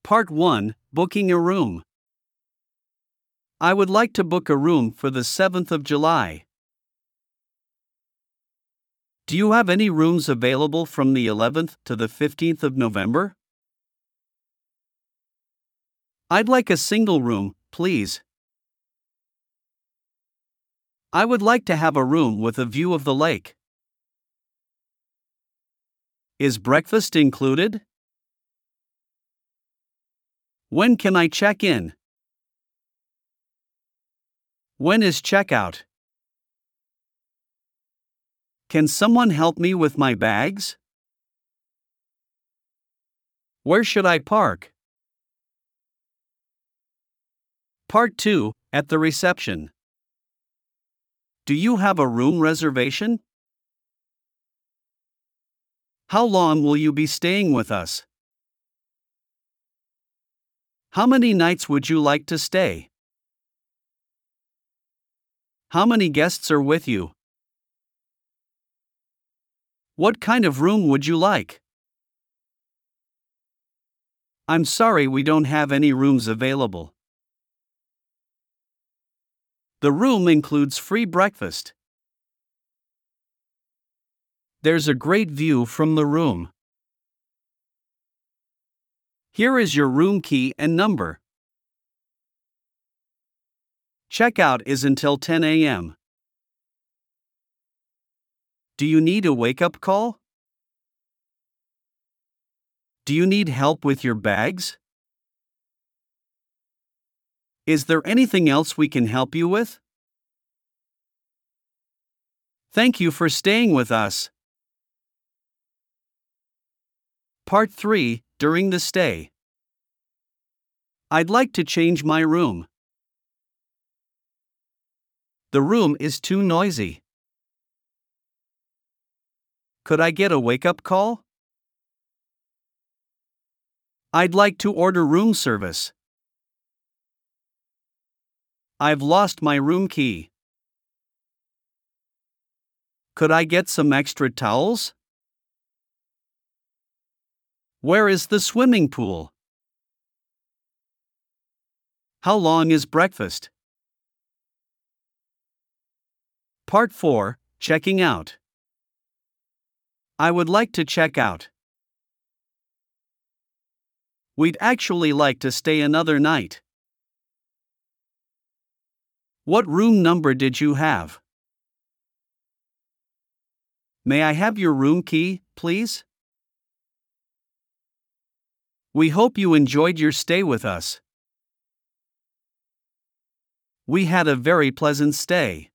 Part 1, Booking a Room. I would like to book a room for the 7th of July. Do you have any rooms available from the 11th to the 15th of November? I'd like a single room, please. I would like to have a room with a view of the lake. Is breakfast included? When can I check in? When is checkout? Can someone help me with my bags? Where should I park? Part 2, at the reception. Do you have a room reservation? How long will you be staying with us? How many nights would you like to stay? How many guests are with you? What kind of room would you like? I'm sorry, we don't have any rooms available. The room includes free breakfast. There's a great view from the room. Here is your room key and number. Checkout is until 10 a.m. Do you need a wake-up call? Do you need help with your bags? Is there anything else we can help you with? Thank you for staying with us. Part 3, during the stay. I'd like to change my room. The room is too noisy. Could I get a wake-up call? I'd like to order room service. I've lost my room key. Could I get some extra towels? Where is the swimming pool? How long is breakfast? Part 4, checking out. I would like to check out. We'd actually like to stay another night. What room number did you have? May I have your room key, please? We hope you enjoyed your stay with us. We had a very pleasant stay.